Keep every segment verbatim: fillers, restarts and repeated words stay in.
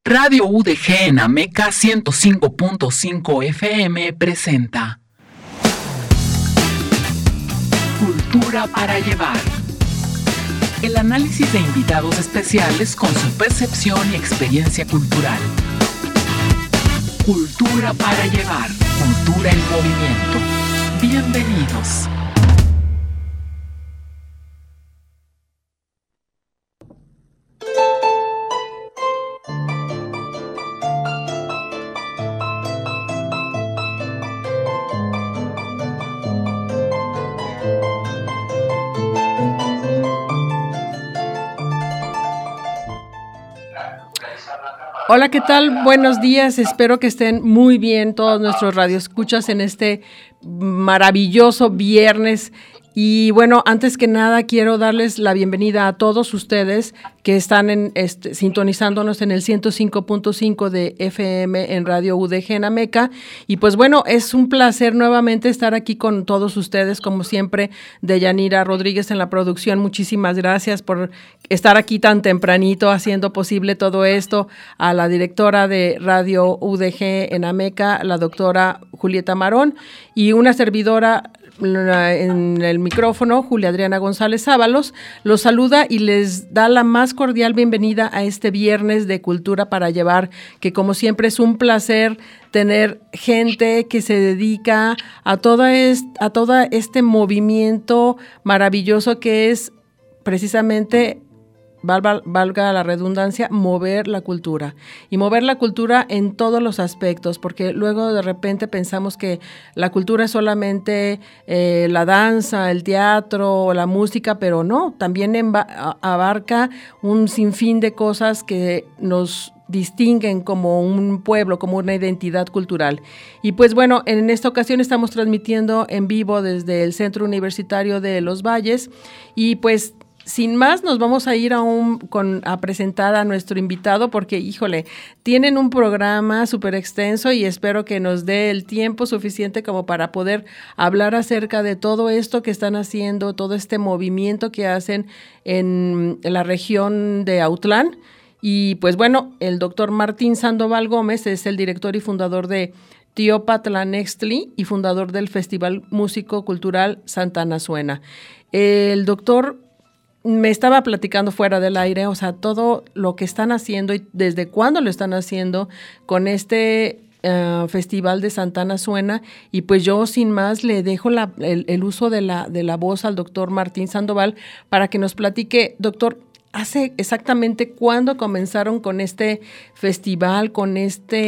Radio U D G en Ameca ciento cinco punto cinco F M presenta Cultura para Llevar. El análisis de invitados especiales con su percepción y experiencia cultural. Cultura para Llevar. Cultura en movimiento. Bienvenidos. Hola, ¿qué tal? Buenos días, espero que estén muy bien todos nuestros radioescuchas en este maravilloso viernes. Y bueno, antes que nada quiero darles la bienvenida a todos ustedes que están en, este, sintonizándonos en el ciento cinco punto cinco de F M en Radio U D G en Ameca. Y pues bueno, es un placer nuevamente estar aquí con todos ustedes, como siempre, Deyanira Rodríguez en la producción. Muchísimas gracias por estar aquí tan tempranito haciendo posible todo esto. A la directora de Radio U D G en Ameca, la doctora Julieta Marón, y una servidora en el micrófono, Julia Adriana González Ábalos, los saluda y les da la más cordial bienvenida a este viernes de Cultura para Llevar, que como siempre es un placer tener gente que se dedica a toda este, a todo este movimiento maravilloso que es precisamente, valga, valga la redundancia, mover la cultura. Y mover la cultura en todos los aspectos, porque luego de repente pensamos que la cultura es solamente eh, la danza, el teatro, la música, pero no, también emba- abarca un sinfín de cosas que nos distinguen como un pueblo, como una identidad cultural. Y pues bueno, en esta ocasión estamos transmitiendo en vivo desde el Centro Universitario de Los Valles y pues sin más, nos vamos a ir a, un, con, a presentar a nuestro invitado porque, híjole, tienen un programa súper extenso y espero que nos dé el tiempo suficiente como para poder hablar acerca de todo esto que están haciendo, todo este movimiento que hacen en la región de Autlán. Y pues bueno, el doctor Martín Sandoval Gómez es el director y fundador de Tiopatlanextli y fundador del Festival Músico Cultural Santana Suena. El doctor me estaba platicando fuera del aire, o sea, todo lo que están haciendo y desde cuándo lo están haciendo con este uh, Festival de Santana Suena, y pues yo sin más le dejo la, el, el uso de la, de la voz al doctor Martín Sandoval para que nos platique. Doctor, ¿hace exactamente cuándo comenzaron con este festival, con esta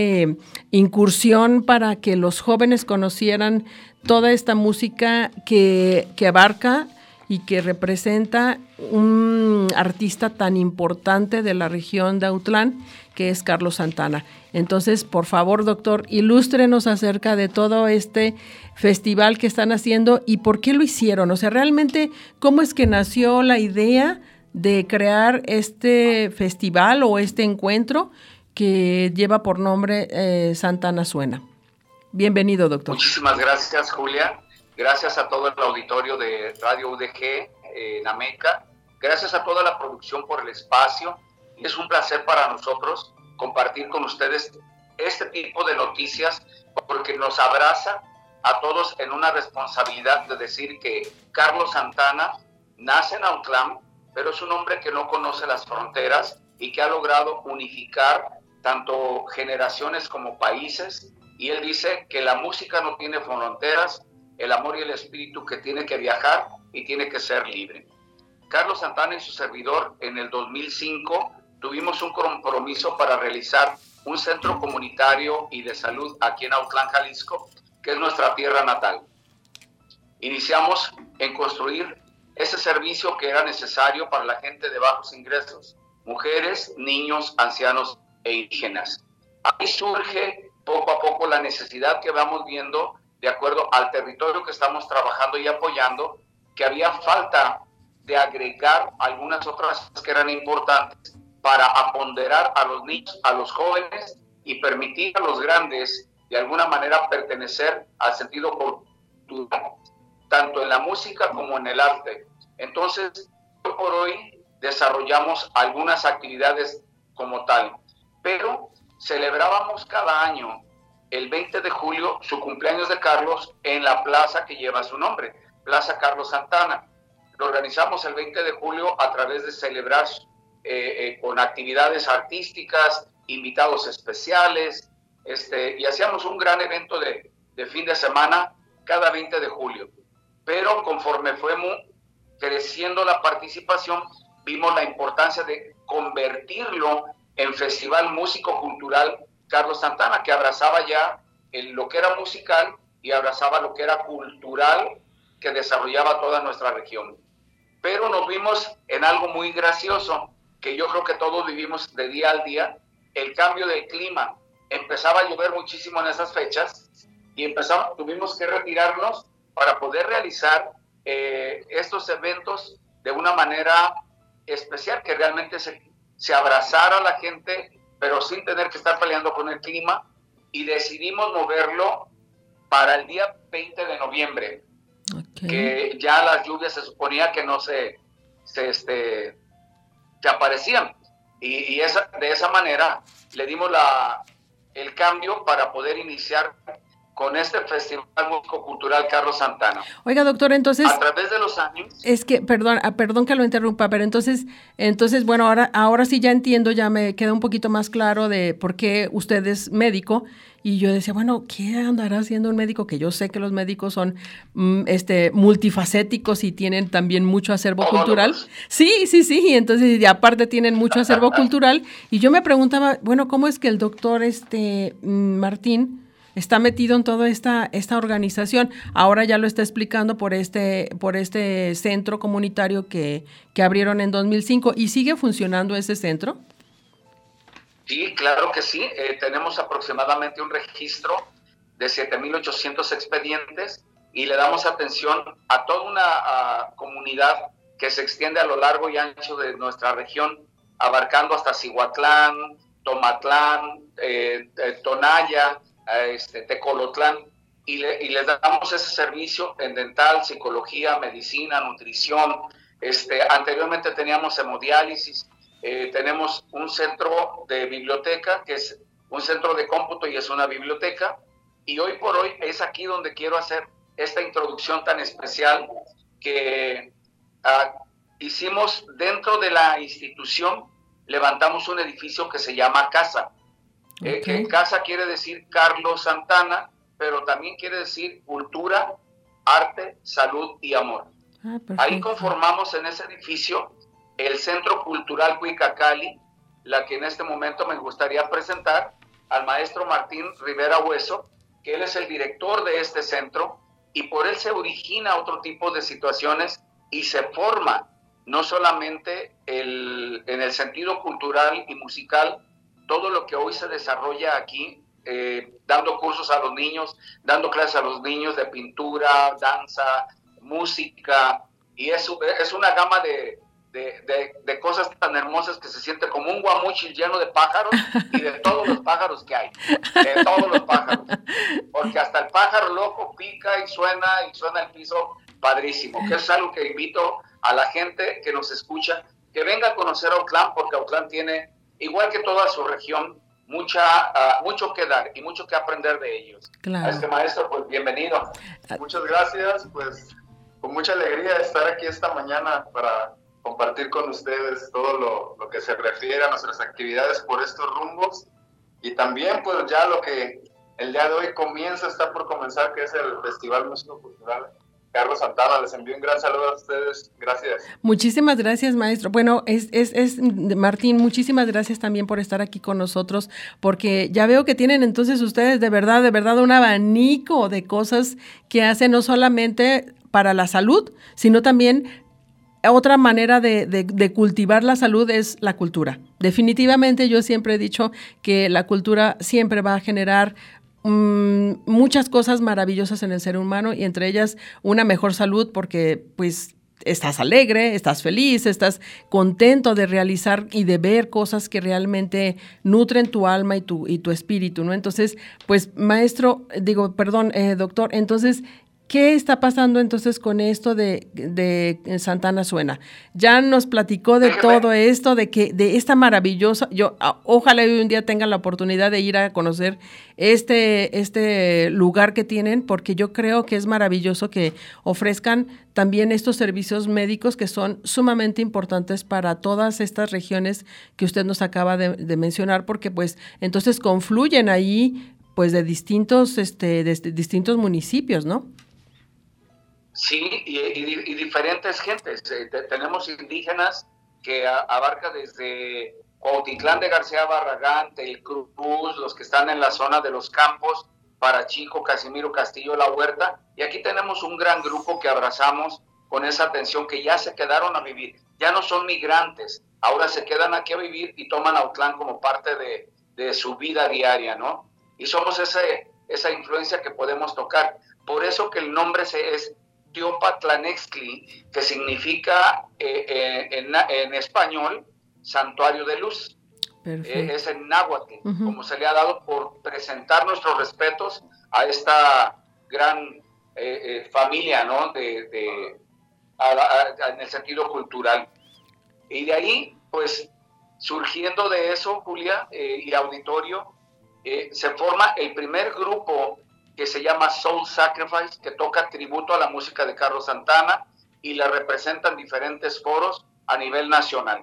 incursión para que los jóvenes conocieran toda esta música que, que abarca y que representa un artista tan importante de la región de Autlán, que es Carlos Santana? Entonces, por favor, doctor, ilústrenos acerca de todo este festival que están haciendo y por qué lo hicieron. O sea, realmente, ¿cómo es que nació la idea de crear este festival o este encuentro que lleva por nombre eh, Santana Suena? Bienvenido, doctor. Muchísimas gracias, Julia. Gracias a todo el auditorio de Radio U D G eh, en Ameca. Gracias a toda la producción por el espacio. Es un placer para nosotros compartir con ustedes este tipo de noticias porque nos abraza a todos en una responsabilidad de decir que Carlos Santana nace en Autlán, pero es un hombre que no conoce las fronteras y que ha logrado unificar tanto generaciones como países. Y él dice que la música no tiene fronteras, el amor y el espíritu que tiene que viajar y tiene que ser libre. Carlos Santana y su servidor en el dos mil cinco tuvimos un compromiso para realizar un centro comunitario y de salud aquí en Autlán, Jalisco, que es nuestra tierra natal. Iniciamos en construir ese servicio que era necesario para la gente de bajos ingresos, mujeres, niños, ancianos e indígenas. Ahí surge poco a poco la necesidad que vamos viendo de acuerdo al territorio que estamos trabajando y apoyando, que había falta de agregar algunas otras cosas que eran importantes para aponderar a los niños, a los jóvenes y permitir a los grandes de alguna manera pertenecer al sentido cultural, tanto en la música como en el arte. Entonces, hoy por hoy desarrollamos algunas actividades como tal, pero celebrábamos cada año, el veinte de julio, su cumpleaños de Carlos en la plaza que lleva su nombre, Plaza Carlos Santana. Lo organizamos el veinte de julio a través de celebrar eh, eh, con actividades artísticas, invitados especiales, este, y hacíamos un gran evento de, de fin de semana cada veinte de julio. Pero conforme fue muy creciendo la participación, vimos la importancia de convertirlo en Festival Músico Cultural Carlos Santana, que abrazaba ya el, lo que era musical y abrazaba lo que era cultural que desarrollaba toda nuestra región. Pero nos vimos en algo muy gracioso, que yo creo que todos vivimos de día al día, el cambio del clima. Empezaba a llover muchísimo en esas fechas y empezamos, tuvimos que retirarnos para poder realizar eh, estos eventos de una manera especial, que realmente se, se abrazara a la gente, pero sin tener que estar peleando con el clima, y decidimos moverlo para el día veinte de noviembre, okay. Que ya las lluvias se suponía que no se, se, este, se aparecían, y, y esa, de esa manera le dimos la, el cambio para poder iniciar con este Festival Músico Cultural Carlos Santana. Oiga, doctor, entonces... A través de los años... Es que, perdón, perdón que lo interrumpa, pero entonces, entonces bueno, ahora, ahora sí ya entiendo, ya me queda un poquito más claro de por qué usted es médico, y yo decía, bueno, ¿qué andará haciendo un médico? Que yo sé que los médicos son mm, este, multifacéticos y tienen también mucho acervo oh, cultural. No, no. Sí, sí, sí, y entonces y aparte tienen mucho acervo cultural, y yo me preguntaba, bueno, ¿cómo es que el doctor este Martín está metido en toda esta, esta organización? Ahora ya lo está explicando por este, por este centro comunitario que, que abrieron en dos mil cinco. ¿Y sigue funcionando ese centro? Sí, claro que sí. Eh, tenemos aproximadamente un registro de siete mil ochocientos expedientes y le damos atención a toda una a, comunidad que se extiende a lo largo y ancho de nuestra región, abarcando hasta Cihuatlán, Tomatlán, eh, eh, Tonaya, Este, Tecolotlán, y, le, y les damos ese servicio en dental, psicología, medicina, nutrición. Este, anteriormente teníamos hemodiálisis, eh, tenemos un centro de biblioteca, que es un centro de cómputo y es una biblioteca, y hoy por hoy es aquí donde quiero hacer esta introducción tan especial que uh, hicimos dentro de la institución. Levantamos un edificio que se llama Casa. Okay. Eh, que Casa quiere decir Carlos Santana, pero también quiere decir cultura, arte, salud y amor. Ah, ahí conformamos en ese edificio el Centro Cultural Cuicacali, la que en este momento me gustaría presentar al maestro Martín Rivera Hueso, que él es el director de este centro, y por él se origina otro tipo de situaciones y se forma no solamente el, en el sentido cultural y musical, todo lo que hoy se desarrolla aquí, eh, dando cursos a los niños, dando clases a los niños de pintura, danza, música, y es, es una gama de, de, de, de cosas tan hermosas que se siente como un guamuchil lleno de pájaros, y de todos los pájaros que hay, de todos los pájaros, porque hasta el pájaro loco pica y suena, y suena el piso padrísimo, que es algo que invito a la gente que nos escucha, que venga a conocer Autlán, porque Autlán tiene, igual que toda su región, mucha, uh, mucho que dar y mucho que aprender de ellos. Claro. A este maestro, pues bienvenido. Muchas gracias, pues con mucha alegría estar aquí esta mañana para compartir con ustedes todo lo, lo que se refiere a nuestras actividades por estos rumbos, y también pues ya lo que el día de hoy comienza, está por comenzar, que es el Festival Músico Cultural Carlos Santana. Les envío un gran saludo a ustedes. Gracias. Muchísimas gracias, maestro. Bueno, es, es, es Martín, muchísimas gracias también por estar aquí con nosotros, porque ya veo que tienen entonces ustedes de verdad, de verdad un abanico de cosas que hacen no solamente para la salud, sino también otra manera de, de, de cultivar la salud es la cultura. Definitivamente yo siempre he dicho que la cultura siempre va a generar muchas cosas maravillosas en el ser humano, y entre ellas una mejor salud, porque pues estás alegre, estás feliz, estás contento de realizar y de ver cosas que realmente nutren tu alma y tu, y tu espíritu, ¿no? Entonces, pues maestro, digo, perdón, eh, doctor, entonces ¿Qué está pasando entonces con esto de, de Santana Suena? Ya nos platicó de Déjeme. todo esto, de que de esta maravillosa, yo a, ojalá hoy un día tengan la oportunidad de ir a conocer este, este lugar que tienen, porque yo creo que es maravilloso que ofrezcan también estos servicios médicos que son sumamente importantes para todas estas regiones que usted nos acaba de, de mencionar, porque pues entonces confluyen ahí pues de distintos, este, de, de distintos municipios, ¿no? Sí, y, y, y diferentes gentes. Eh, te, tenemos indígenas que a, abarca desde Cuautitlán de García Barragán, Tel Cruz, los que están en la zona de los Campos, Parachico, Casimiro, Castillo, La Huerta, y aquí tenemos un gran grupo que abrazamos con esa atención, que ya se quedaron a vivir, ya no son migrantes, ahora se quedan aquí a vivir y toman Autlán como parte de, de su vida diaria, ¿no? Y somos ese, esa influencia que podemos tocar. Por eso que el nombre se es Teopatlanextli, que significa eh, eh, en, en español santuario de luz. Eh, es en náhuatl, uh-huh. como se le ha dado por presentar nuestros respetos a esta gran eh, eh, familia, ¿no? De, de, a, a, en el sentido cultural. Y de ahí, pues, surgiendo de eso, Julia eh, y auditorio, eh, se forma el primer grupo que se llama Soul Sacrifice, que toca tributo a la música de Carlos Santana y la representa en diferentes foros a nivel nacional.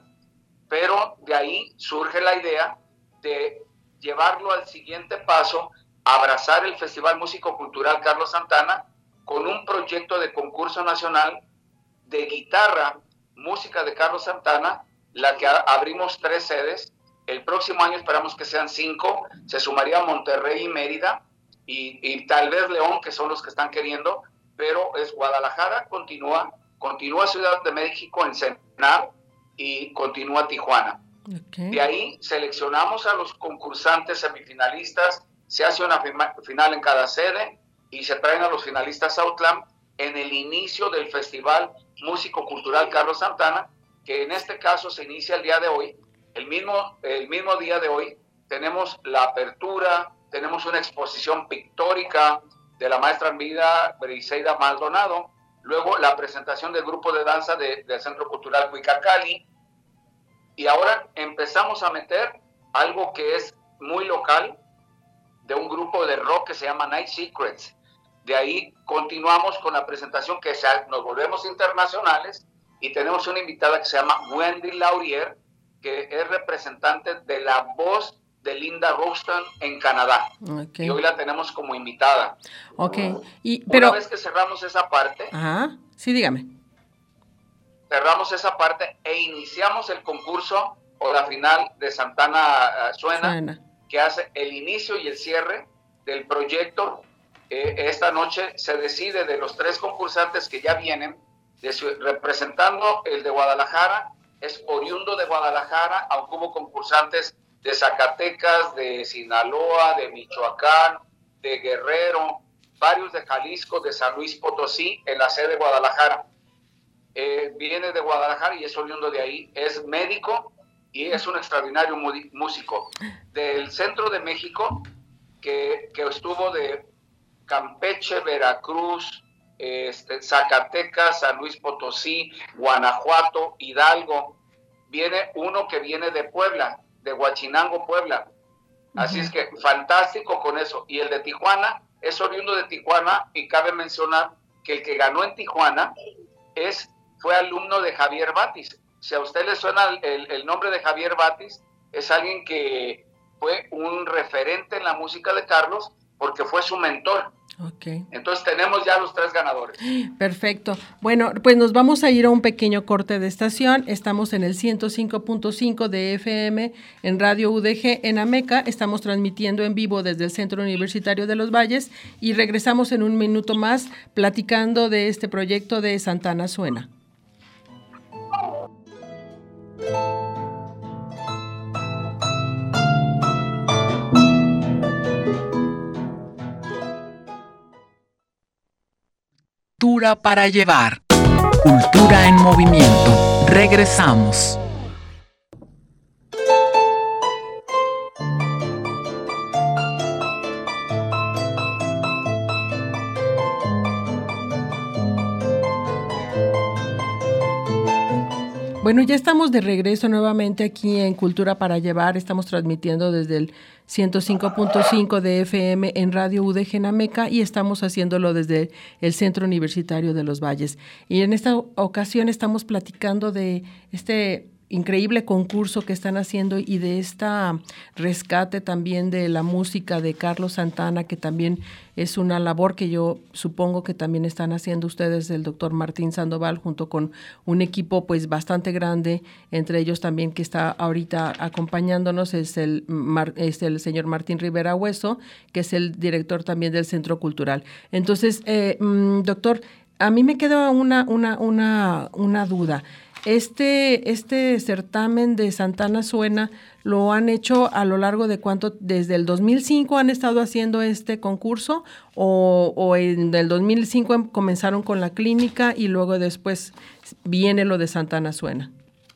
Pero de ahí surge la idea de llevarlo al siguiente paso, abrazar el Festival Músico Cultural Carlos Santana con un proyecto de concurso nacional de guitarra, música de Carlos Santana, la que abrimos tres sedes. El próximo año esperamos que sean cinco, se sumaría Monterrey y Mérida, Y, y tal vez León, que son los que están queriendo, pero es Guadalajara, continúa, continúa Ciudad de México, Ensenada, y continúa Tijuana. Okay. De ahí seleccionamos a los concursantes semifinalistas, se hace una final en cada sede, y se traen a los finalistas a Autlán en el inicio del Festival Músico Cultural Carlos Santana, que en este caso se inicia el día de hoy. El mismo, el mismo día de hoy tenemos la apertura, tenemos una exposición pictórica de la maestra en vida Briseida Maldonado, luego la presentación del grupo de danza de, del Centro Cultural Cuicacali, y ahora empezamos a meter algo que es muy local, de un grupo de rock que se llama Night Secrets. De ahí continuamos con la presentación que se, nos volvemos internacionales, y tenemos una invitada que se llama Wendy Laurier, que es representante de la voz de Linda Ronstadt en Canadá. Okay. Y hoy la tenemos como invitada. Ok. Y, pero... Una vez que cerramos esa parte... Ajá. Sí, dígame. Cerramos esa parte e iniciamos el concurso o la final de Santana uh, Suena, Suena, que hace el inicio y el cierre del proyecto. Eh, esta noche se decide de los tres concursantes que ya vienen, de su, representando el de Guadalajara, es oriundo de Guadalajara, aunque hubo concursantes de Zacatecas, de Sinaloa, de Michoacán, de Guerrero, varios de Jalisco, de San Luis Potosí, en la sede de Guadalajara. Eh, viene de Guadalajara y es oriundo de ahí, es médico y es un extraordinario músico. Del centro de México, que, que estuvo de Campeche, Veracruz, este, Zacatecas, San Luis Potosí, Guanajuato, Hidalgo. Viene uno que viene de Puebla, de Huachinango, Puebla. Así uh-huh. es que fantástico con eso. Y el de Tijuana es oriundo de Tijuana, y cabe mencionar que el que ganó en Tijuana es, fue alumno de Javier Batis. Si a usted le suena el, el nombre de Javier Batis, es alguien que fue un referente en la música de Carlos porque fue su mentor. Okay. Entonces tenemos ya los tres ganadores. Perfecto. Bueno, pues nos vamos a ir a un pequeño corte de estación. Estamos en el ciento cinco punto cinco de F M en Radio U D G en Ameca. Estamos transmitiendo en vivo desde el Centro Universitario de los Valles y regresamos en un minuto más platicando de este proyecto de Santana Suena. Cultura para llevar. Cultura en movimiento. Regresamos. Bueno, ya estamos de regreso nuevamente aquí en Cultura para Llevar. Estamos transmitiendo desde el ciento cinco punto cinco de F M en Radio U D G Nameca y estamos haciéndolo desde el Centro Universitario de los Valles. Y en esta ocasión estamos platicando de este increíble concurso que están haciendo y de esta rescate también de la música de Carlos Santana, que también es una labor que yo supongo que también están haciendo ustedes, el doctor Martín Sandoval, junto con un equipo pues bastante grande, entre ellos también que está ahorita acompañándonos es el, es el señor Martín Rivera Hueso, que es el director también del Centro Cultural. Entonces, eh, doctor, a mí me queda una, una, una, una duda. Este, este certamen de Santana Suena lo han hecho a lo largo de cuánto, desde el dos mil cinco han estado haciendo este concurso o, o en el dos mil cinco comenzaron con la clínica y luego después viene lo de Santana Suena.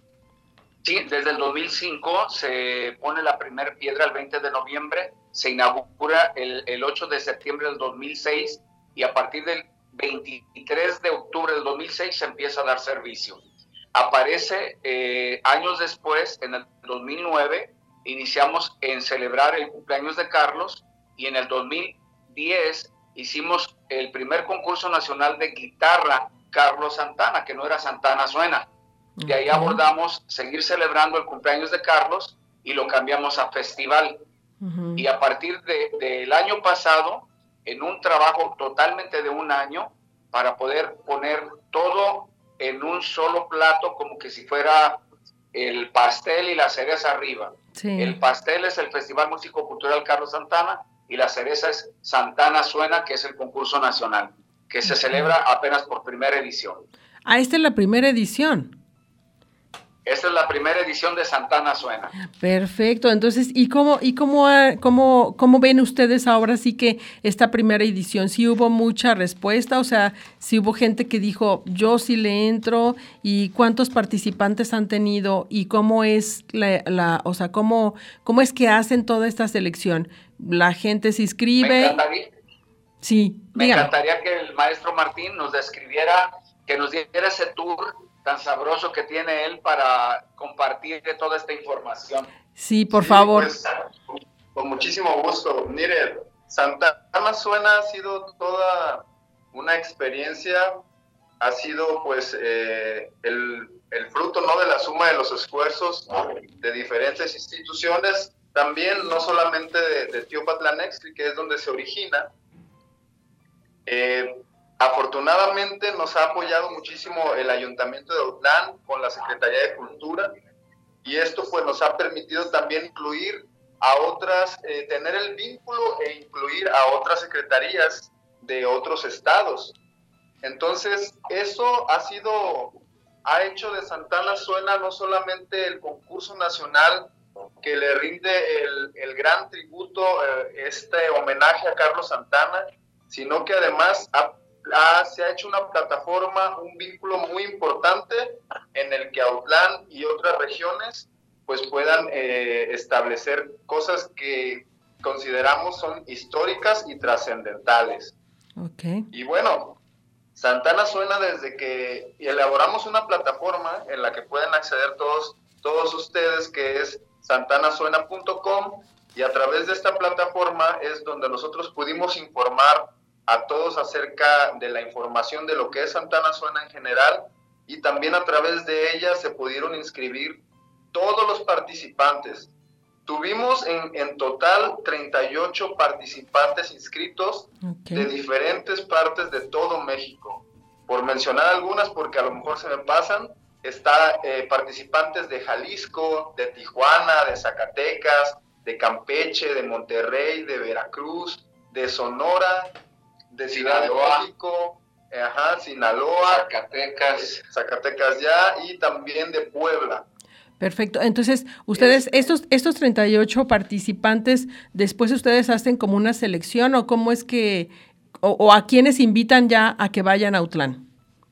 Sí, desde el dos mil cinco se pone la primera piedra el veinte de noviembre, se inaugura el, el ocho de septiembre del dos mil seis y a partir del veintitrés de octubre del dos mil seis se empieza a dar servicio. Aparece eh, años después, en el dos mil nueve, iniciamos en celebrar el cumpleaños de Carlos y en el dos mil diez hicimos el primer concurso nacional de guitarra Carlos Santana, que no era Santana Suena. De ahí abordamos seguir celebrando el cumpleaños de Carlos y lo cambiamos a festival. Uh-huh. Y a partir de, del año pasado, en un trabajo totalmente de un año, para poder poner todo en un solo plato, como que si fuera el pastel y la cereza arriba. Sí. El pastel es el Festival Músico Cultural Carlos Santana y la cereza es Santana Suena, que es el concurso nacional, que se celebra apenas por primera edición. Ah, esta es la primera edición. Esta es la primera edición de Santana Suena. Perfecto. Entonces, ¿y cómo y cómo cómo cómo ven ustedes ahora sí que esta primera edición? ¿Sí hubo mucha respuesta? O sea, ¿sí hubo gente que dijo, yo sí le entro? ¿Y cuántos participantes han tenido? ¿Y cómo es la, la o sea, cómo cómo es que hacen toda esta selección? ¿La gente se inscribe? Me encantaría, sí, me dígame. encantaría que el maestro Martín nos describiera, que nos diera ese tour tan sabroso que tiene él para compartir de toda esta información. Sí, por sí, favor. Pues, con muchísimo gusto. Mire, Santana Suena ha sido toda una experiencia, ha sido pues eh, el, el fruto, ¿no?, de la suma de los esfuerzos de diferentes instituciones, también no solamente de, de Teopatlanextli, que es donde se origina. Eh, Afortunadamente nos ha apoyado muchísimo el Ayuntamiento de Autlán con la Secretaría de Cultura y esto pues nos ha permitido también incluir a otras, eh, tener el vínculo e incluir a otras secretarías de otros estados. Entonces eso ha sido, ha hecho de Santana Suena no solamente el concurso nacional que le rinde el, el gran tributo, eh, este homenaje a Carlos Santana, sino que además ha Ah, se ha hecho una plataforma, un vínculo muy importante en el que Autlán y otras regiones pues puedan eh, establecer cosas que consideramos son históricas y trascendentales. Okay. Y bueno, Santana Suena, desde que elaboramos una plataforma en la que pueden acceder todos, todos ustedes, que es santana suena punto com, y a través de esta plataforma es donde nosotros pudimos informar a todos acerca de la información de lo que es Santana Suena en general, y también a través de ella se pudieron inscribir todos los participantes. Tuvimos en, en total treinta y ocho participantes inscritos, okay, de diferentes partes de todo México. Por mencionar algunas, porque a lo mejor se me pasan, está eh, participantes de Jalisco, de Tijuana, de Zacatecas, de Campeche, de Monterrey, de Veracruz, de Sonora, de Ciudad de México, eh, ajá, Sinaloa, Zacatecas, Zacatecas ya, y también de Puebla. Perfecto. Entonces, ustedes, estos, estos treinta y ocho participantes, después ustedes hacen como una selección, o cómo es que, o, o a quiénes invitan ya a que vayan a Autlán.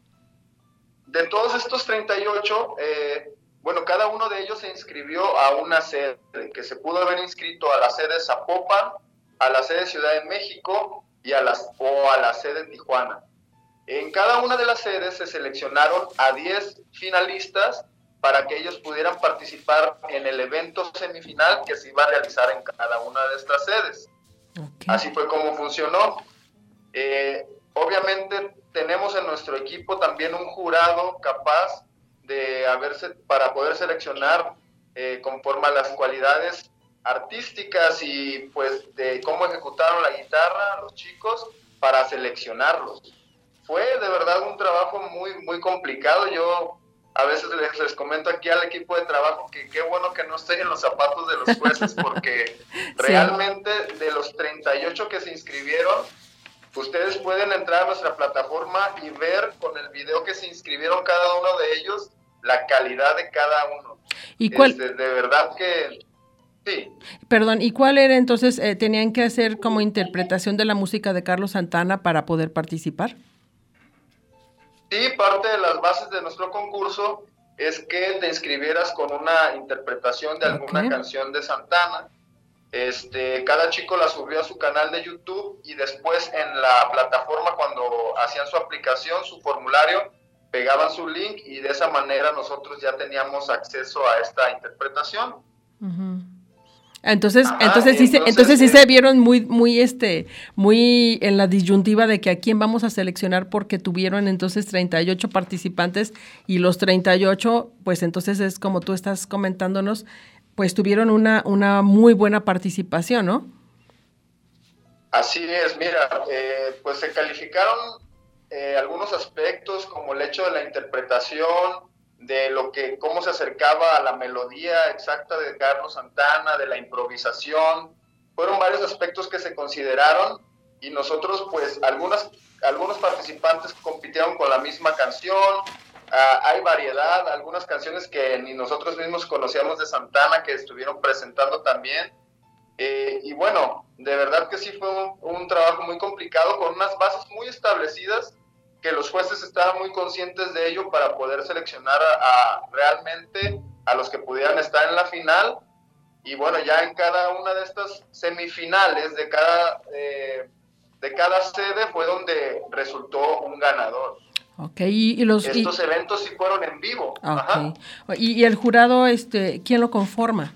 De todos estos treinta y ocho, eh, bueno, cada uno de ellos se inscribió a una sede, que se pudo haber inscrito a la sede Zapopan, a la sede Ciudad de México y a las, o a la sede Tijuana. En cada una de las sedes se seleccionaron a diez finalistas para que ellos pudieran participar en el evento semifinal que se iba a realizar en cada una de estas sedes. Okay. Así fue como funcionó. Eh, obviamente tenemos en nuestro equipo también un jurado capaz de haberse, para poder seleccionar eh, conforme a las cualidades artísticas y pues de cómo ejecutaron la guitarra los chicos para seleccionarlos. Fue de verdad un trabajo muy, muy complicado. Yo a veces les, les comento aquí al equipo de trabajo que qué bueno que no estoy en los zapatos de los jueces, porque sí. Realmente de los treinta y ocho que se inscribieron, ustedes pueden entrar a nuestra plataforma y ver con el video que se inscribieron cada uno de ellos la calidad de cada uno. ¿Y cuál? Este, de verdad que sí. Perdón, ¿y cuál era entonces? Eh, ¿Tenían que hacer como interpretación de la música de Carlos Santana para poder participar? Sí, parte de las bases de nuestro concurso es que te inscribieras con una interpretación de alguna okay. canción de Santana. Este, cada chico la subió a su canal de YouTube y después en la plataforma, cuando hacían su aplicación, su formulario, pegaban su link y de esa manera nosotros ya teníamos acceso a esta interpretación. Uh-huh. Entonces, Ajá, entonces, sí entonces, se, entonces sí eh, se vieron muy, muy, este, muy en la disyuntiva de que a quién vamos a seleccionar, porque tuvieron entonces treinta y ocho participantes y los treinta y ocho, pues entonces es como tú estás comentándonos, pues tuvieron una, una muy buena participación, ¿no? Así es, mira, eh, pues se calificaron eh, algunos aspectos como el hecho de la interpretación, de lo que, cómo se acercaba a la melodía exacta de Carlos Santana, de la improvisación. Fueron varios aspectos que se consideraron y nosotros, pues, algunas, algunos participantes compitieron con la misma canción. Uh, hay variedad, algunas canciones que ni nosotros mismos conocíamos de Santana que estuvieron presentando también. Eh, y bueno, de verdad que sí fue un, un trabajo muy complicado con unas bases muy establecidas, que los jueces estaban muy conscientes de ello para poder seleccionar a, a realmente a los que pudieran estar en la final. Y bueno, ya en cada una de estas semifinales de cada, eh, de cada sede fue donde resultó un ganador. Okay, y, y los estos y, eventos sí fueron en vivo. Okay. Ajá. Y, y el jurado, este, ¿quién lo conforma?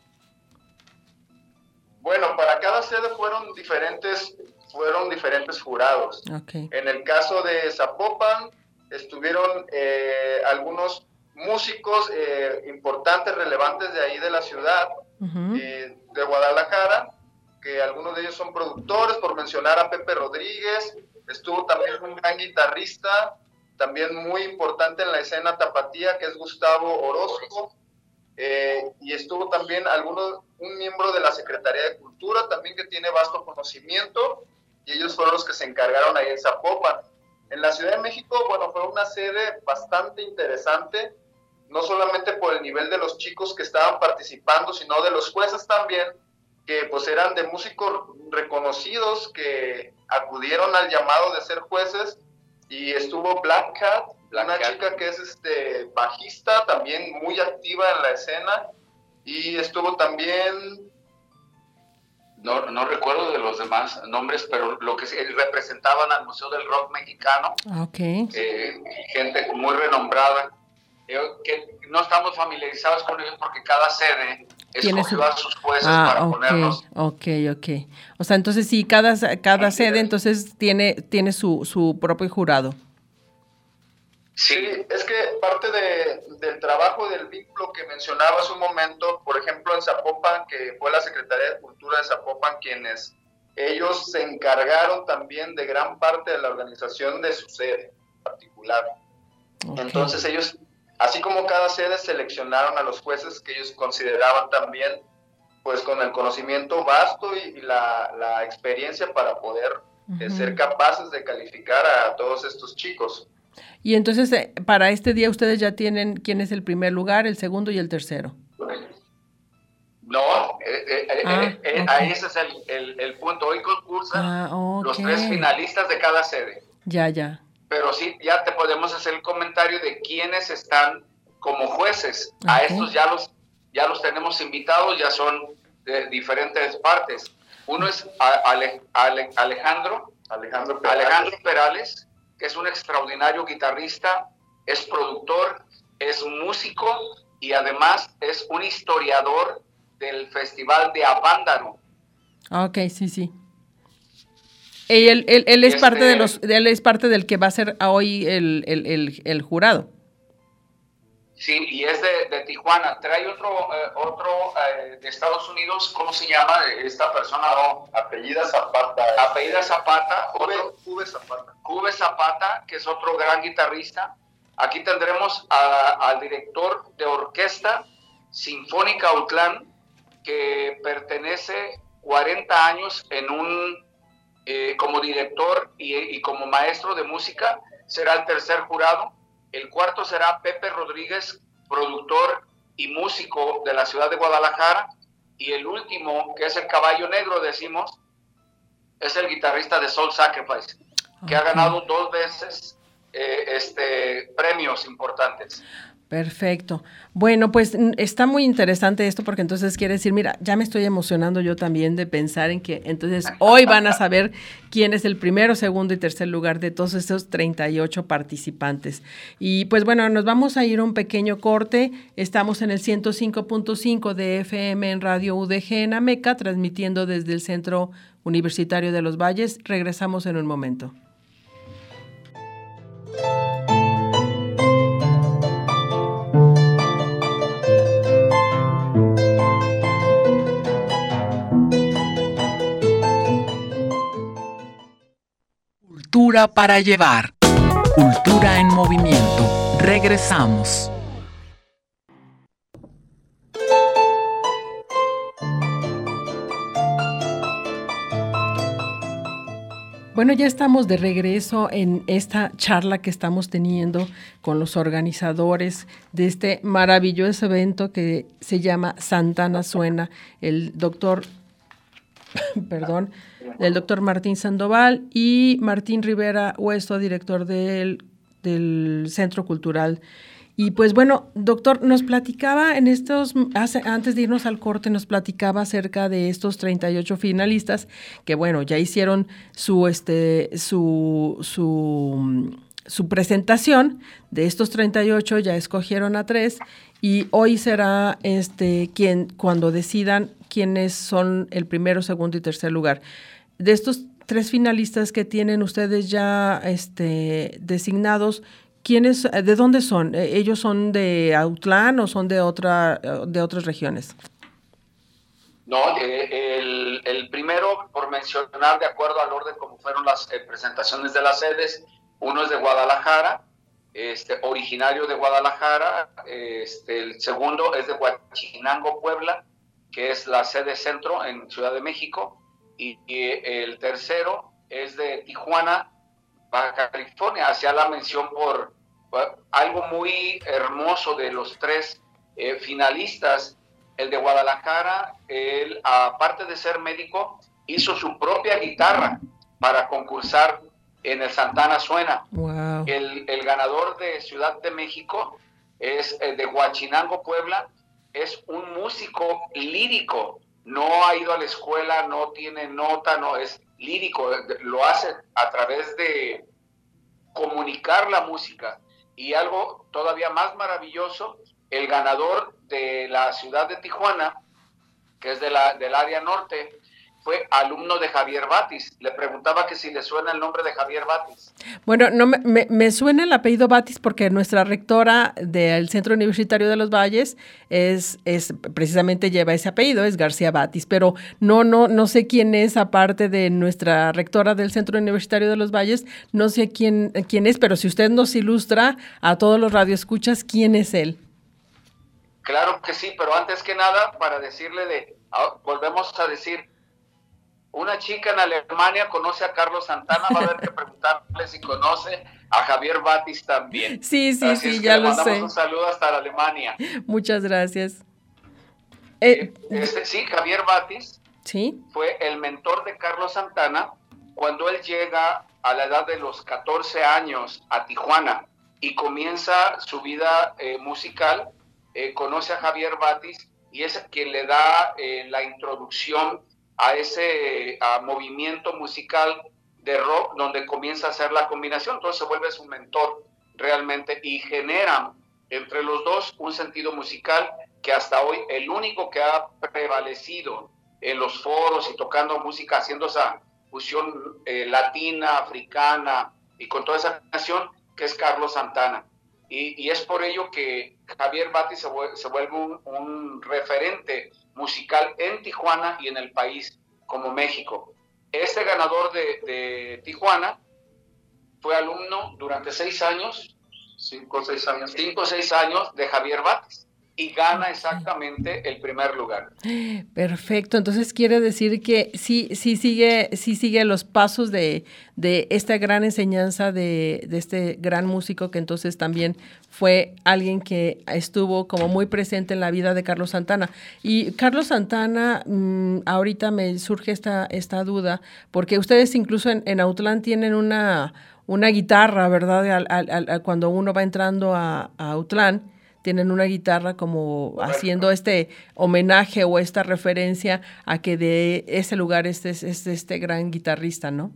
Bueno, para cada sede fueron diferentes fueron diferentes jurados. Okay. En el caso de Zapopan estuvieron eh, algunos músicos eh, importantes, relevantes de ahí de la ciudad, uh-huh. eh, de Guadalajara, que algunos de ellos son productores, por mencionar a Pepe Rodríguez. Estuvo también un gran guitarrista, también muy importante en la escena tapatía, que es Gustavo Orozco. Eh, y estuvo también alguno, un miembro de la Secretaría de Cultura, también que tiene vasto conocimiento, y ellos fueron los que se encargaron ahí en Zapopan. En la Ciudad de México, bueno, fue una sede bastante interesante, no solamente por el nivel de los chicos que estaban participando, sino de los jueces también, que pues eran de músicos reconocidos que acudieron al llamado de ser jueces, y estuvo Black Cat, Black una Cat. chica que es este bajista, también muy activa en la escena, y estuvo también... No, no recuerdo de los demás nombres, pero lo que representaban al Museo del Rock Mexicano, okay. eh, gente muy renombrada, eh, que no estamos familiarizados con ellos porque cada sede escogió su... a sus jueces ah, para okay, ponerlos. Ok, ok. O sea, entonces sí, cada, cada sede entonces tiene, tiene su, su propio jurado. Sí, es que parte de, del trabajo del vínculo que mencionaba hace un momento, por ejemplo en Zapopan, que fue la Secretaría de Cultura de Zapopan quienes ellos se encargaron también de gran parte de la organización de su sede particular. Okay. Entonces ellos, así como cada sede, seleccionaron a los jueces que ellos consideraban también pues con el conocimiento vasto y, y la, la experiencia para poder uh-huh. eh, ser capaces de calificar a todos estos chicos. Y entonces, eh, para este día ustedes ya tienen quién es el primer lugar, el segundo y el tercero. No, eh, eh, ah, eh, eh, okay. ese es el, el, el punto. Hoy concursan ah, okay. los tres finalistas de cada sede. Ya, ya. Pero sí, ya te podemos hacer el comentario de quiénes están como jueces. Okay. A estos ya los, ya los tenemos invitados, ya son de diferentes partes. Uno es Ale, Ale, Alejandro, Alejandro Perales. Alejandro Perales, que es un extraordinario guitarrista, es productor, es músico y además es un historiador del Festival de Avándaro. Ok, sí, sí. Él, él, él es Este- parte de los, él es parte del que va a ser hoy el, el, el, el jurado. Sí, y es de, de Tijuana. Trae otro, eh, otro eh, de Estados Unidos, ¿cómo se llama esta persona? Oh, Apellida Zapata. apellida Zapata, otro, Juve Zapata. Cube Zapata, que es otro gran guitarrista. Aquí tendremos a, al director de orquesta Sinfónica Autlán, que pertenece cuarenta años en un, eh, como director y, y como maestro de música. Será el tercer jurado. El cuarto será Pepe Rodríguez, productor y músico de la ciudad de Guadalajara. Y el último, que es el caballo negro, decimos, es el guitarrista de Soul Sacrifice, que ha Ok. ganado dos veces eh, este, premios importantes. Perfecto. Bueno, pues n- está muy interesante esto porque entonces quiere decir, mira, ya me estoy emocionando yo también de pensar en que entonces hoy van a saber quién es el primero, segundo y tercer lugar de todos estos treinta y ocho participantes. Y pues bueno, nos vamos a ir a un pequeño corte. Estamos en el ciento cinco punto cinco de F M en Radio U D G en Ameca, transmitiendo desde el Centro Universitario de los Valles. Regresamos en un momento. Cultura para llevar. Cultura en movimiento. Regresamos. Bueno, ya estamos de regreso en esta charla que estamos teniendo con los organizadores de este maravilloso evento que se llama Santana Suena, el doctor, perdón, el doctor Martín Sandoval y Martín Rivera Hueso, director del, del Centro Cultural. Y pues bueno, doctor, nos platicaba en estos, hace, antes de irnos al corte, nos platicaba acerca de estos treinta y ocho finalistas que bueno, ya hicieron su, este, su, su, su presentación. De estos treinta y ocho ya escogieron a tres y hoy será este quien, cuando decidan quiénes son el primero, segundo y tercer lugar. De estos tres finalistas que tienen ustedes ya este, designados, ¿quiénes, de dónde son? ¿Ellos son de Autlán o son de otra, de otras regiones? No, eh, el, el primero, por mencionar de acuerdo al orden como fueron las eh, presentaciones de las sedes, uno es de Guadalajara, este, originario de Guadalajara, este, el segundo es de Huachinango, Puebla, que es la sede centro en Ciudad de México, y, y el tercero es de Tijuana, Baja California. Hacía la mención por, por algo muy hermoso de los tres eh, finalistas. El de Guadalajara, él, aparte de ser médico, hizo su propia guitarra para concursar en el Santana Suena. Wow. El, el ganador de Ciudad de México es eh, de Huachinango, Puebla. Es un músico lírico. No ha ido a la escuela, no tiene nota, no es lírico. Lo hace a través de comunicar la música. Y algo todavía más maravilloso, el ganador de la ciudad de Tijuana, que es de la, del área norte, fue alumno de Javier Batis. Le preguntaba que si le suena el nombre de Javier Batis. Bueno, no me, me, me suena el apellido Batis porque nuestra rectora del Centro Universitario de los Valles es, es precisamente lleva ese apellido, es García Batis, pero no, no, no sé quién es, aparte de nuestra rectora del Centro Universitario de los Valles, no sé quién, quién es, pero si usted nos ilustra a todos los radioescuchas, ¿quién es él? Claro que sí, pero antes que nada, para decirle de, volvemos a decir, una chica en Alemania conoce a Carlos Santana, va a haber que preguntarle si conoce a Javier Batis también. Sí, sí, Así sí, es ya que lo le mandamos sé. Un saludo hasta la Alemania. Muchas gracias. Eh, este, sí, Javier Batis ¿sí? fue el mentor de Carlos Santana cuando él llega a la edad de los catorce años a Tijuana y comienza su vida eh, musical. Eh, conoce a Javier Batis y es quien le da eh, la introducción a ese a movimiento musical de rock donde comienza a hacer la combinación. Entonces se vuelve su mentor realmente y generan entre los dos un sentido musical que hasta hoy el único que ha prevalecido en los foros y tocando música, haciendo esa fusión eh, latina, africana y con toda esa canción, que es Carlos Santana. Y, y es por ello que Javier Batis se vuelve, se vuelve un, un referente musical en Tijuana y en el país como México. Este ganador de, de Tijuana fue alumno durante seis años, cinco o seis años, cinco o seis años de Javier Batis y gana exactamente el primer lugar. Perfecto, entonces quiere decir que sí, sí sigue, sí sigue los pasos de, de esta gran enseñanza de, de este gran músico que entonces también fue alguien que estuvo como muy presente en la vida de Carlos Santana. Y Carlos Santana, mmm, ahorita me surge esta, esta duda, porque ustedes incluso en, en Autlán tienen una, una guitarra, ¿verdad? Al, al, al, cuando uno va entrando a, a Autlán, tienen una guitarra como haciendo este homenaje o esta referencia a que de ese lugar este es este, este gran guitarrista, ¿no?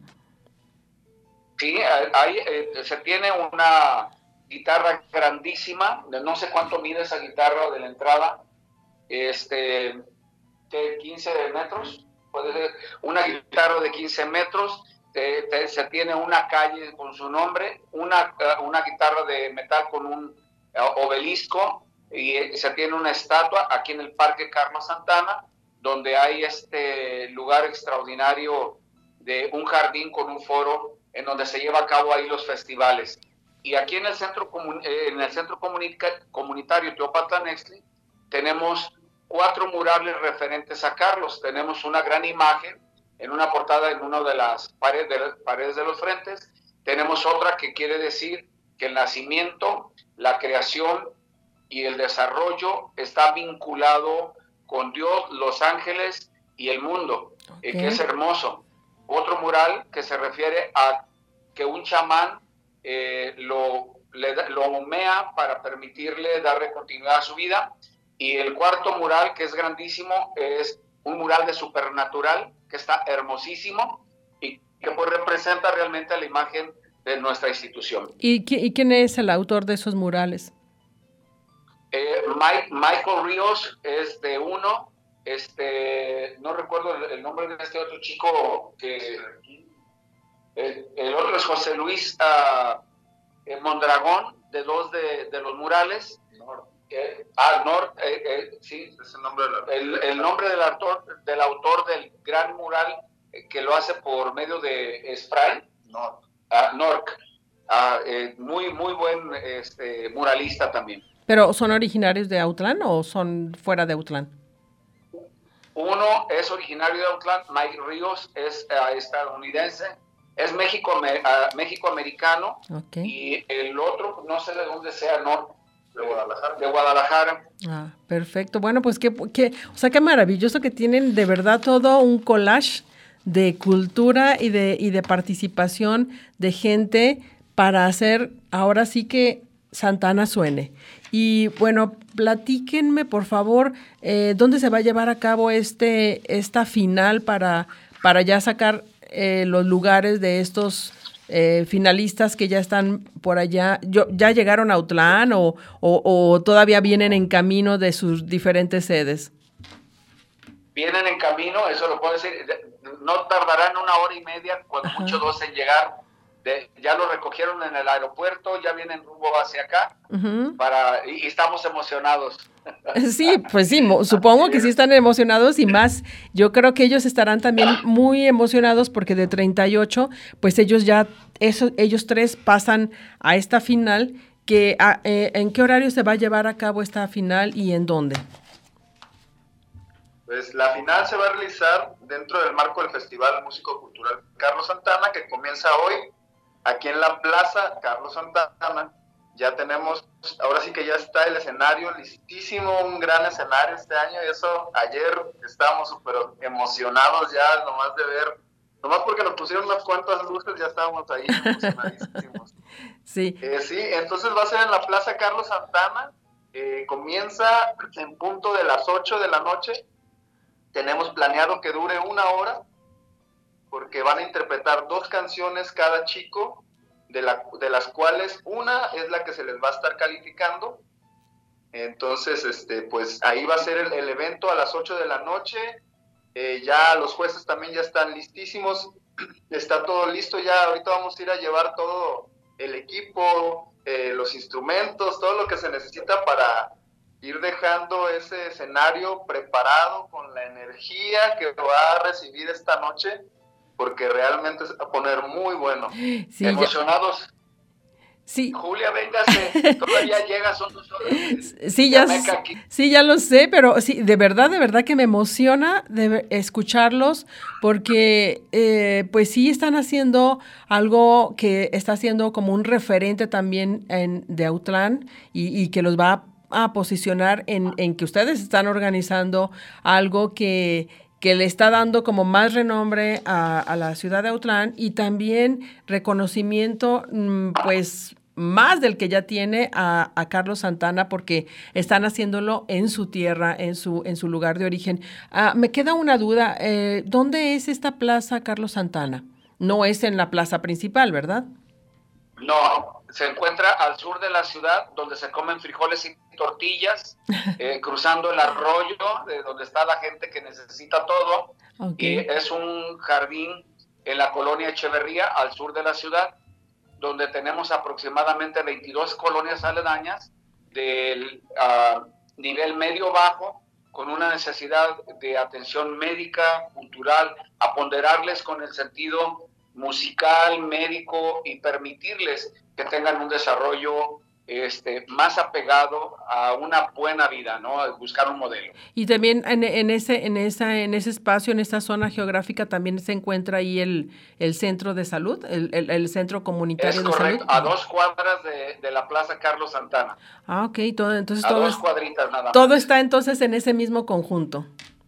Sí, hay, eh, se tiene una guitarra grandísima, de no sé cuánto mide esa guitarra de la entrada, este, de quince metros, puede ser una guitarra de quince metros, te, te, se tiene una calle con su nombre, una, una guitarra de metal con un obelisco y se tiene una estatua aquí en el Parque Carlos Santana, donde hay este lugar extraordinario de un jardín con un foro en donde se lleva a cabo ahí los festivales. Y aquí en el centro, en el centro comunitario Teopatla-Nextli tenemos cuatro murales referentes a Carlos. Tenemos una gran imagen en una portada en una de las paredes de, paredes de los frentes. Tenemos otra que quiere decir que el nacimiento, la creación y el desarrollo está vinculado con Dios, los ángeles y el mundo, okay. eh, que es hermoso. Otro mural que se refiere a que un chamán eh, lo, le, lo humea para permitirle darle continuidad a su vida. Y el cuarto mural, que es grandísimo, es un mural de supernatural, que está hermosísimo y que pues representa realmente la imagen de nuestra institución. ¿Y, ¿Y quién es el autor de esos murales? Eh, Mike, Michael Ríos es de uno, este, no recuerdo el, el nombre de este otro chico, que el, el otro es José Luis uh, Mondragón, de dos de, de los murales. Nord. Eh, ah, Nord, eh, eh, sí, es el nombre, del, el, el nombre del autor, del autor del gran mural eh, que lo hace por medio de spray. Nord. Uh, Nork, uh, eh, muy muy buen este, muralista también. ¿Pero son originarios de Autlán o son fuera de Autlán? Uno es originario de Autlán, Mike Ríos es uh, estadounidense, es México, uh, México-americano, okay. Y el otro, no sé de dónde sea, no, de Guadalajara. De Guadalajara. Ah, perfecto. Bueno, pues qué, qué, o sea, qué maravilloso que tienen de verdad todo un collage de cultura y de, y de participación de gente para hacer ahora sí que Santana suene. Y bueno, platíquenme por favor, eh, ¿dónde se va a llevar a cabo este esta final para, para ya sacar eh, los lugares de estos eh, finalistas que ya están por allá? Yo, ¿ya llegaron a Autlán o, o, o todavía vienen en camino de sus diferentes sedes? Vienen en camino, eso lo puedo decir. No tardarán una hora y media, cuando Ajá. mucho dos en llegar. De, ya lo recogieron en el aeropuerto, ya vienen rumbo hacia acá, uh-huh. para, y, y estamos emocionados. Sí, pues sí, mo, supongo que sí están emocionados y más, yo creo que ellos estarán también muy emocionados porque de treinta y ocho, pues ellos ya, eso, ellos tres pasan a esta final, que a, eh, ¿en qué horario se va a llevar a cabo esta final y en dónde? Pues la final se va a realizar dentro del marco del Festival Músico Cultural Carlos Santana, que comienza hoy aquí en la Plaza Carlos Santana. Ya tenemos, ahora sí que ya está el escenario listísimo, un gran escenario este año, y eso ayer estábamos súper emocionados ya, nomás de ver, nomás porque nos pusieron unas cuantas luces, ya estábamos ahí emocionadísimos. Sí. Eh, sí, entonces va a ser en la Plaza Carlos Santana, eh, comienza en punto de las ocho de la noche, tenemos planeado que dure una hora, porque van a interpretar dos canciones cada chico, de, la, de las cuales una es la que se les va a estar calificando, Entonces, este, pues ahí va a ser el, el evento a las ocho de la noche. Eh, ya los jueces también ya están listísimos. Está todo listo ya. Ahorita vamos a ir a llevar todo el equipo, eh, los instrumentos, todo lo que se necesita para ir dejando ese escenario preparado con la energía que va a recibir esta noche, porque realmente se va a poner muy bueno. Sí, emocionados. Ya. Sí. Julia, véngase, todavía llega, son dos horas. Sí, ya, sí, ya lo sé, pero sí, de verdad, de verdad que me emociona de escucharlos, porque eh, pues sí están haciendo algo que está haciendo como un referente también en, de Autlán y, y que los va a, a posicionar en, en que ustedes están organizando algo que... que le está dando como más renombre a, a la ciudad de Autlán y también reconocimiento, pues, más del que ya tiene a, a Carlos Santana, porque están haciéndolo en su tierra, en su, en su lugar de origen. Uh, me queda una duda, eh, ¿dónde es esta plaza Carlos Santana? No es en la plaza principal, ¿verdad? No, se encuentra al sur de la ciudad, donde se comen frijoles y tortillas, eh, cruzando el arroyo, de donde está la gente que necesita todo. Okay. Y es un jardín en la colonia Echeverría, al sur de la ciudad, donde tenemos aproximadamente veintidós colonias aledañas del uh, nivel medio-bajo, con una necesidad de atención médica, cultural, a ponderarles con el sentido musical, médico, y permitirles que tengan un desarrollo este, más apegado a una buena vida, ¿no? A buscar un modelo. Y también en, en ese en esa en ese espacio, en esa zona geográfica, también se encuentra ahí el, el centro de salud, el, el, el centro comunitario es de correcto, salud. A dos cuadras de, de la Plaza Carlos Santana. Ah, ok, todo, entonces a todo dos es, cuadritas nada más. Todo está entonces en ese mismo conjunto.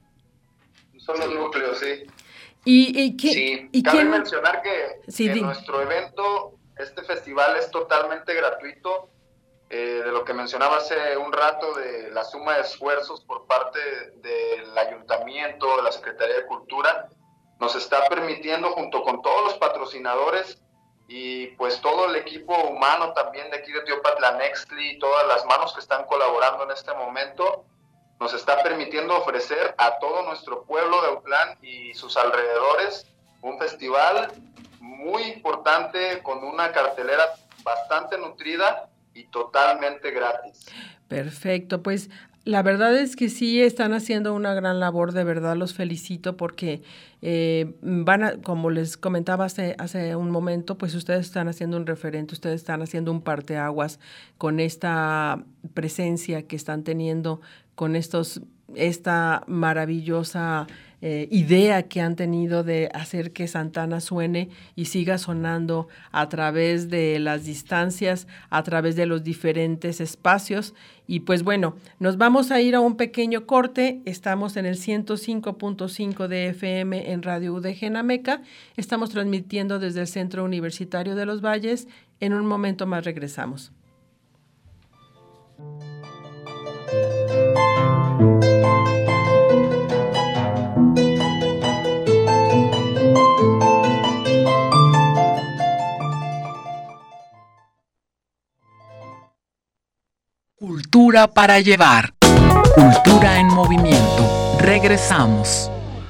Son los núcleos, sí. ¿Y, y, qué, sí. ¿y Cabe quién? mencionar que, sí, que di... nuestro evento, este festival es totalmente gratuito. Eh, de lo que mencionaba hace un rato, de la suma de esfuerzos por parte del ayuntamiento, de la Secretaría de Cultura, nos está permitiendo, junto con todos los patrocinadores y pues todo el equipo humano también de aquí de Teopatla Nextli, todas las manos que están colaborando en este momento, nos está permitiendo ofrecer a todo nuestro pueblo de Autlán y sus alrededores un festival muy importante, con una cartelera bastante nutrida y totalmente gratis. Perfecto, pues la verdad es que sí están haciendo una gran labor, de verdad los felicito, porque eh, van a, como les comentaba hace, hace un momento, pues ustedes están haciendo un referente, ustedes están haciendo un parteaguas con esta presencia que están teniendo, con estos, esta maravillosa eh, idea que han tenido de hacer que Santana suene y siga sonando a través de las distancias, a través de los diferentes espacios. Y pues bueno, nos vamos a ir a un pequeño corte. Estamos en el ciento cinco punto cinco de F M en Radio U D G en Ameca. Estamos transmitiendo desde el Centro Universitario de los Valles. En un momento más regresamos. Cultura para llevar. Cultura en movimiento. Regresamos.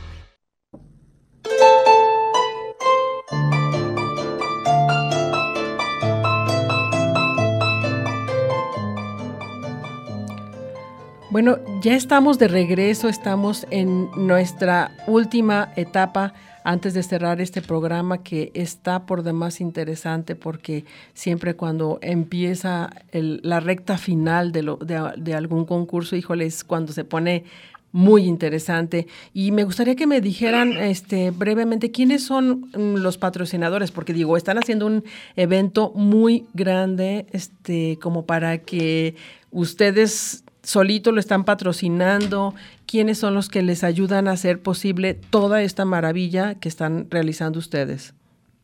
Bueno, ya estamos de regreso, estamos en nuestra última etapa antes de cerrar este programa, que está por demás interesante, porque siempre cuando empieza el, la recta final de, lo, de, de algún concurso, híjole, es cuando se pone muy interesante. Y me gustaría que me dijeran este, brevemente quiénes son los patrocinadores, porque digo, están haciendo un evento muy grande, este, como para que ustedes solito lo están patrocinando. ¿Quiénes son los que les ayudan a hacer posible toda esta maravilla que están realizando ustedes?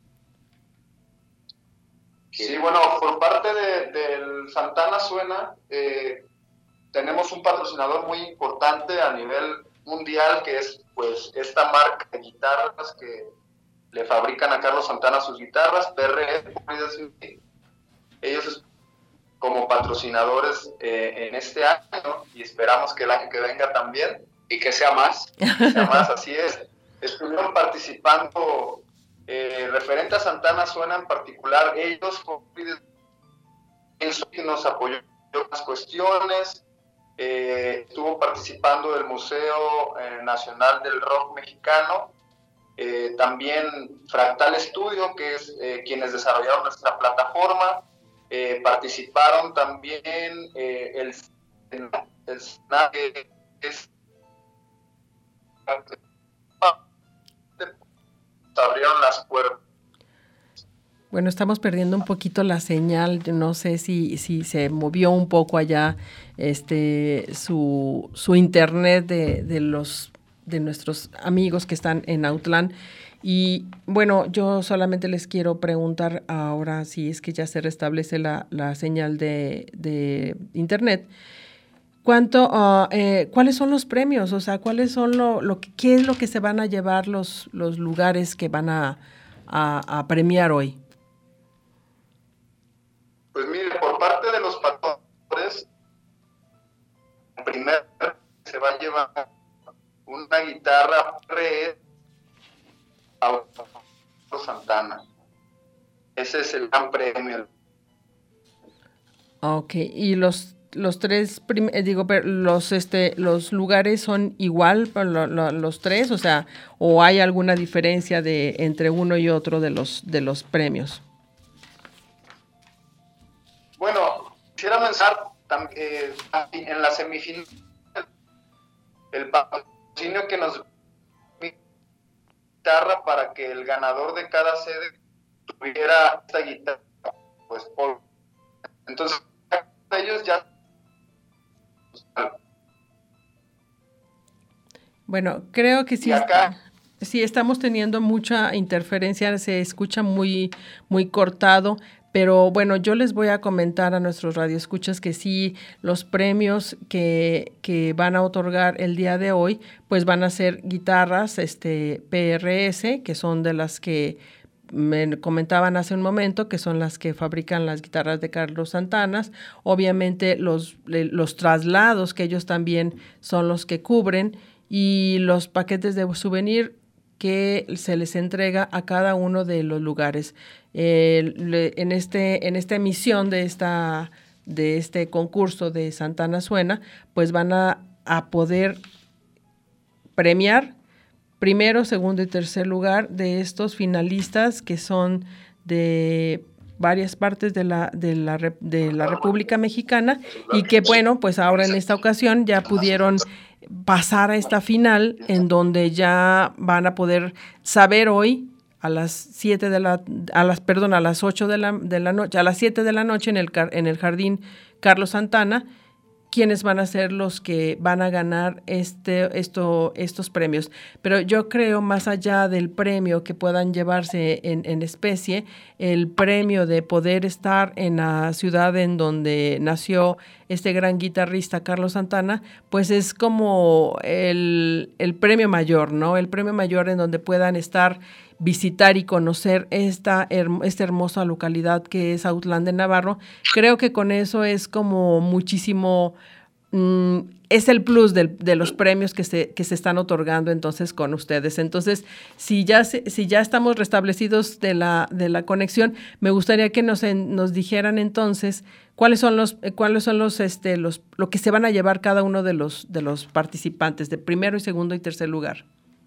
Sí, bueno, por parte de, del Santana Suena, eh, tenemos un patrocinador muy importante a nivel mundial, que es pues esta marca de guitarras que le fabrican a Carlos Santana sus guitarras, P R E. Ellos como patrocinadores eh, en este año y esperamos que el año que venga también. Y que sea más. Que sea más, así es. Estuvieron participando eh, referente a Santana Suena en particular, ellos que nos apoyó en las cuestiones, eh, estuvo participando del Museo eh, Nacional del Rock Mexicano, eh, también Fractal Studio, que es eh, quienes desarrollaron nuestra plataforma, eh, participaron también eh, el, el, el es, abrieron las puertas. Bueno, estamos perdiendo un poquito la señal. No sé si, si se movió un poco allá este su, su internet de, de los de nuestros amigos que están en Autlán. Y bueno, yo solamente les quiero preguntar ahora si es que ya se restablece la, la señal de, de internet. ¿Cuánto, uh, eh, ¿Cuáles son los premios? O sea, ¿cuáles son lo, lo que, qué es lo que se van a llevar los, los lugares que van a, a, a premiar hoy? Pues mire, por parte de los patrocinadores, primero se va a llevar una guitarra Red Santana. Ese es el gran premio. Ok, y los los tres prim- eh, digo pero los este los lugares son igual para lo, lo, los tres, o sea, o hay alguna diferencia de entre uno y otro de los de los premios. Bueno, quisiera pensar eh, en la semifinal el patrocinio que nos guitarra para que el ganador de cada sede tuviera esta guitarra, pues por entonces ellos ya. Bueno, creo que sí, acá, sí estamos teniendo mucha interferencia, se escucha muy muy cortado. Pero bueno, yo les voy a comentar a nuestros radioescuchas que sí, los premios que, que van a otorgar el día de hoy, pues van a ser guitarras este, P R S, que son de las que me comentaban hace un momento, que son las que fabrican las guitarras de Carlos Santana. Obviamente los, los traslados, que ellos también son los que cubren, y los paquetes de souvenir que se les entrega a cada uno de los lugares. Eh, le, en este en esta emisión de esta de este concurso de Santana Suena, pues van a, a poder premiar primero, segundo y tercer lugar de estos finalistas que son de varias partes de la de la de la República Mexicana y que bueno, pues ahora en esta ocasión ya pudieron pasar a esta final en donde ya van a poder saber hoy a las siete de la a las perdón, a las ocho de la de la noche, a las siete de la noche en el en el Jardín Carlos Santana, quiénes van a ser los que van a ganar este esto estos premios. Pero yo creo, más allá del premio que puedan llevarse en, en especie, el premio de poder estar en la ciudad en donde nació este gran guitarrista Carlos Santana, pues es como el, el premio mayor, ¿no? El premio mayor en donde puedan estar, visitar y conocer esta, esta hermosa localidad que es Autlán de Navarro. Creo que con eso es como muchísimo, mm, es el plus de, de los premios que se, que se están otorgando entonces con ustedes. Entonces, si ya se, si ya estamos restablecidos de la, de la conexión, me gustaría que nos, en, nos dijeran entonces cuáles son los, cuáles son los, este, los, lo que se van a llevar cada uno de los, de los participantes de primero y segundo y tercer lugar.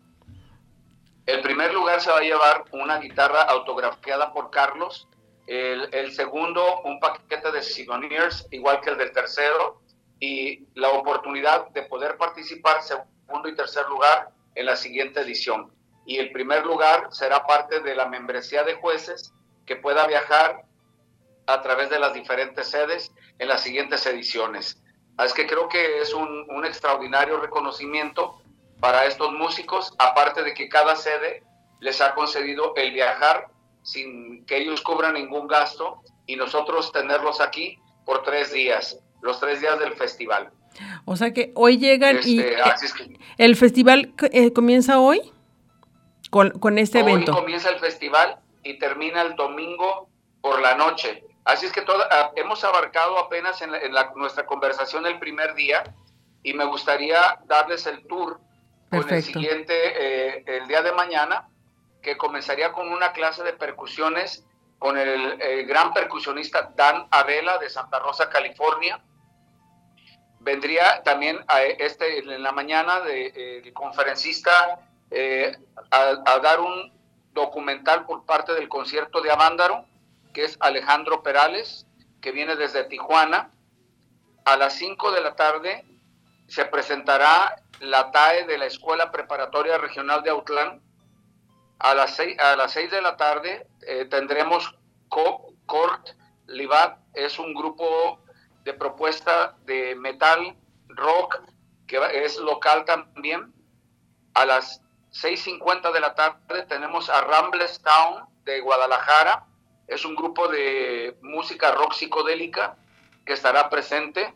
El primer lugar se va a llevar una guitarra autografiada por Carlos. El, el segundo, un paquete de souvenirs, igual que el del tercero, y la oportunidad de poder participar segundo y tercer lugar en la siguiente edición. Y el primer lugar será parte de la membresía de jueces que pueda viajar a través de las diferentes sedes en las siguientes ediciones. Así que creo que es un, un extraordinario reconocimiento para estos músicos, aparte de que cada sede les ha concedido el viajar sin que ellos cubran ningún gasto y nosotros tenerlos aquí por tres días, los tres días del festival. O sea que hoy llegan este, y eh, es que, el festival eh, comienza hoy con, con este hoy evento. Hoy comienza el festival y termina el domingo por la noche. Así es que toda, uh, hemos abarcado apenas en, la, en la, nuestra conversación el primer día y me gustaría darles el tour con Perfecto. el siguiente, eh, el día de mañana, que comenzaría con una clase de percusiones con el, el gran percusionista Dan Abela de Santa Rosa, California. Vendría también a este, en la mañana de, eh, el conferencista eh, a, a dar un documental por parte del concierto de Avándaro, que es Alejandro Perales, que viene desde Tijuana. A las cinco de la tarde se presentará la T A E de la Escuela Preparatoria Regional de Autlán. A las seis, a las seis de la tarde eh, tendremos Cort Libat, es un grupo de propuesta de metal, rock, que es local también. A las seis cincuenta de la tarde tenemos a Rambles Town de Guadalajara, es un grupo de música rock psicodélica que estará presente.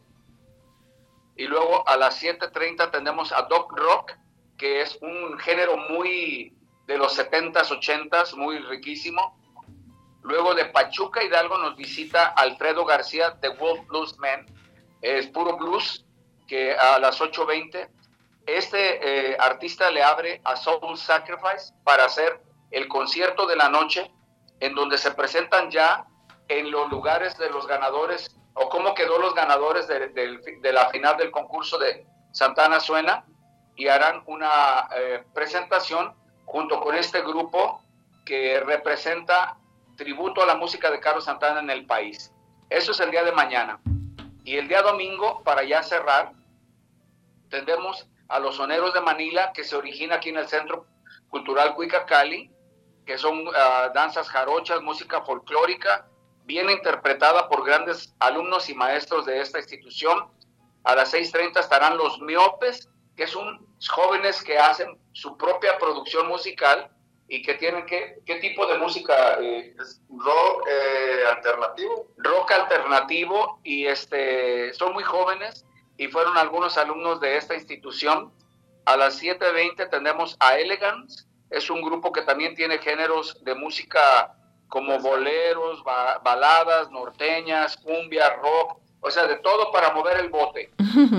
Y luego a las siete treinta tenemos a Doc Rock, que es un género muy de los setentas, ochentas, muy riquísimo. Luego de Pachuca Hidalgo nos visita Alfredo García de Wolf Blues Man, es puro blues, que a las ocho veinte. Este eh, artista le abre a Soul Sacrifice para hacer el concierto de la noche, en donde se presentan ya en los lugares de los ganadores, o cómo quedó los ganadores de, de, de la final del concurso de Santana Suena, y harán una eh, presentación junto con este grupo que representa tributo a la música de Carlos Santana en el país. Eso es el día de mañana. Y el día domingo, para ya cerrar, tendremos a los Soneros de Manila, que se origina aquí en el Centro Cultural Cuicacali, que son uh, danzas jarochas, música folclórica, bien interpretada por grandes alumnos y maestros de esta institución. A las seis treinta estarán los Miopes, que son jóvenes que hacen su propia producción musical y que tienen, ¿qué, qué tipo de música? Eh, es rock eh, alternativo. Rock alternativo, y este, son muy jóvenes y fueron algunos alumnos de esta institución. A las siete veinte tenemos a Elegance, es un grupo que también tiene géneros de música como boleros, ba- baladas, norteñas, cumbia, rock, o sea, de todo para mover el bote.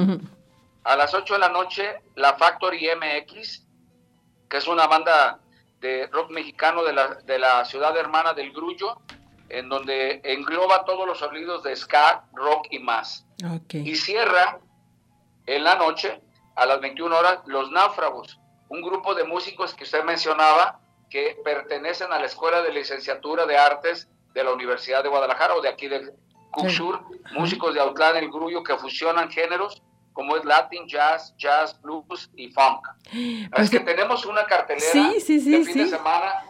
A las ocho de la noche, la Factory M X, que es una banda de rock mexicano de la, de la ciudad hermana del Grullo, en donde engloba todos los sonidos de ska, rock y más. Okay. Y cierra en la noche, a las veintiuna horas, Los Náufragos, un grupo de músicos que usted mencionaba, que pertenecen a la Escuela de Licenciatura de Artes de la Universidad de Guadalajara, o de aquí de Cuxur, sí. Músicos de Autlán, el Grullo, que fusionan géneros como es Latin, Jazz, Jazz, Blues y Funk. Pues es que tenemos una cartelera sí, sí, sí, de fin sí. de semana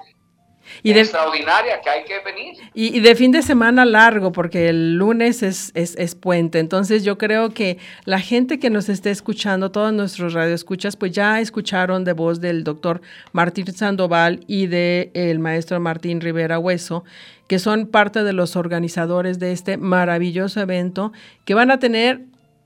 y de, extraordinaria, que hay que venir. Y, y de fin de semana largo, porque el lunes es, es, es puente. Entonces yo creo que la gente que nos esté escuchando, todos nuestros radioescuchas, pues ya escucharon de voz del doctor Martín Sandoval y del maestro Martín Rivera Hueso, que son parte de los organizadores de este maravilloso evento, que van a tener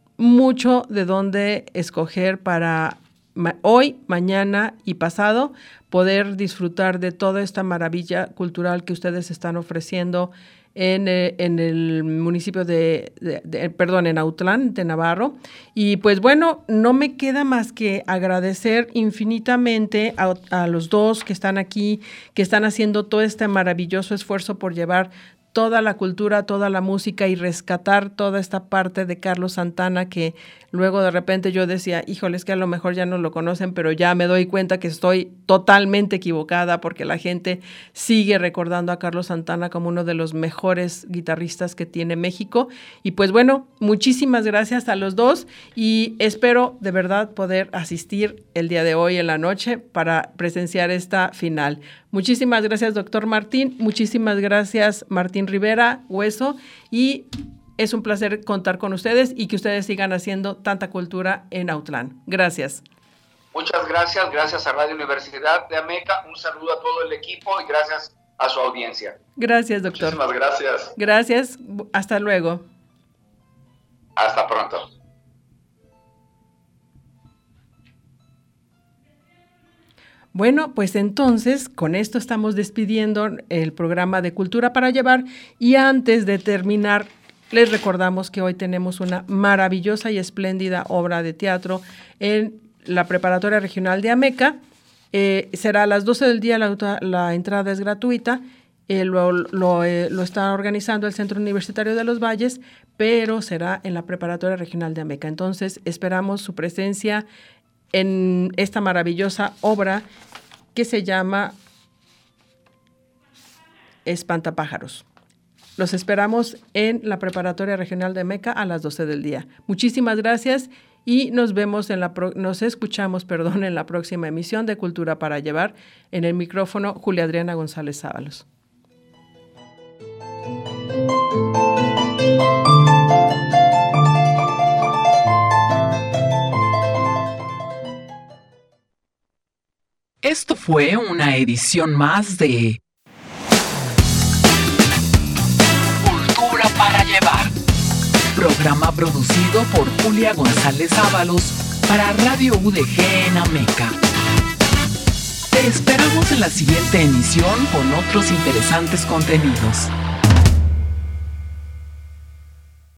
mucho de dónde escoger para ma- hoy, mañana y pasado poder disfrutar de toda esta maravilla cultural que ustedes están ofreciendo en, eh, en el municipio de, de, de, perdón, en Autlán, de Navarro. Y pues bueno, no me queda más que agradecer infinitamente a, a los dos que están aquí, que están haciendo todo este maravilloso esfuerzo por llevar toda la cultura, toda la música y rescatar toda esta parte de Carlos Santana, que luego de repente yo decía, híjole, es que a lo mejor ya no lo conocen, pero ya me doy cuenta que estoy totalmente equivocada, porque la gente sigue recordando a Carlos Santana como uno de los mejores guitarristas que tiene México. Y pues bueno, muchísimas gracias a los dos y espero de verdad poder asistir el día de hoy en la noche para presenciar esta final. Muchísimas gracias, doctor Martín. Muchísimas gracias, Martín Rivera Hueso. Y es un placer contar con ustedes y que ustedes sigan haciendo tanta cultura en Autlán. Gracias. Muchas gracias. Gracias a Radio Universidad de Ameca. Un saludo a todo el equipo y gracias a su audiencia. Gracias, doctor. Muchísimas gracias. Gracias. Hasta luego. Hasta pronto. Bueno, pues entonces con esto estamos despidiendo el programa de Cultura para Llevar y antes de terminar les recordamos que hoy tenemos una maravillosa y espléndida obra de teatro en la Preparatoria Regional de Ameca. Eh, será a las doce del día, la, la entrada es gratuita, eh, lo, lo, eh, lo está organizando el Centro Universitario de los Valles, pero será en la Preparatoria Regional de Ameca. Entonces esperamos su presencia en esta maravillosa obra que se llama Espantapájaros. Los esperamos en la Preparatoria Regional de Ameca a las doce del día. Muchísimas gracias y nos vemos en la pro- nos escuchamos, perdón, en la próxima emisión de Cultura para Llevar. En el micrófono, Julia Adriana González Sábalos. Esto fue una edición más de Cultura para Llevar, programa producido por Julia González Ábalos para Radio U D G en Ameca. Te esperamos en la siguiente emisión con otros interesantes contenidos.